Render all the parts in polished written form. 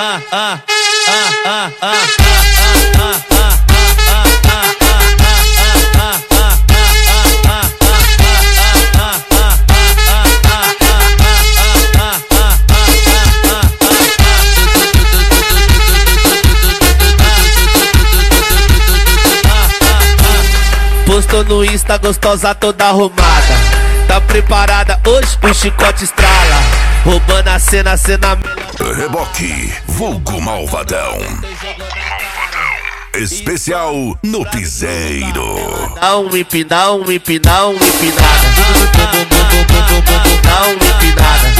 Postou no Insta, gostosa toda arrumada. Tá preparada hoje, o chicote estrala. Roubando a cena melhor. Reboque, vulgo malvadão. Especial no piseiro. Dá um empinada. Dá um empinada. Dá um empinada.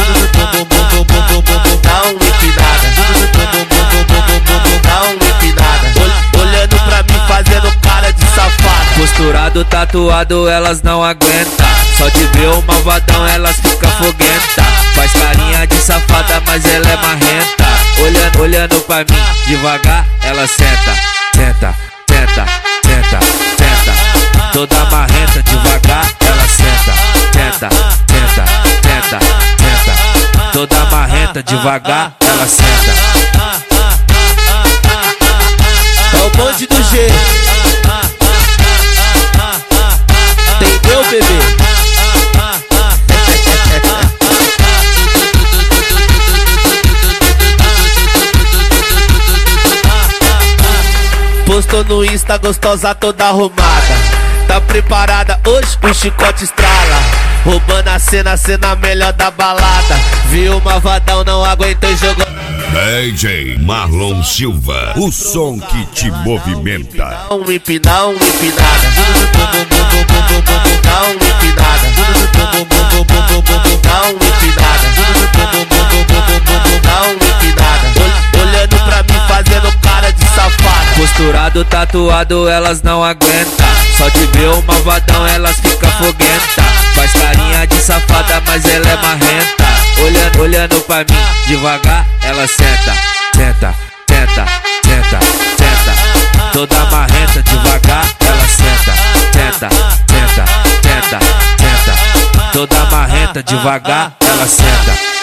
Dá um empinada. Olhando pra mim, fazendo cara de safada. Posturado, tatuado, elas não aguentam. Só de ver o malvadão, elas ficam foguenta. Faz carinha de safada, mas ela é marrenta. Olhando pra mim, devagar, ela senta. Senta, senta, senta, senta. Toda marrenta, devagar, ela senta. Senta, senta, senta, senta. Toda marrenta, devagar, ela senta. É o bonde do G. Entendeu, bebê? Postou no Insta, gostosa toda arrumada. Tá preparada hoje, o chicote estrala. Roubando a cena melhor da balada. Viu o malvadão, não aguentou e jogou. DJ Marlon Silva, o som que te movimenta. Dá um empinada. Dá um empinada. Dá um empinada. Dá um empinada. Olhando pra mim, fazendo cara de safada. Posturado, tatuado, elas não aguentam. Só de ver o malvadão, elas ficam foguenta. Faz carinha de safada, mas ela é marrenta. Olhando pra mim, devagar, ela senta. Senta, senta, senta, senta. Toda marrenta, devagar, ela senta. Senta, senta, senta, senta. Toda marrenta, devagar, ela senta.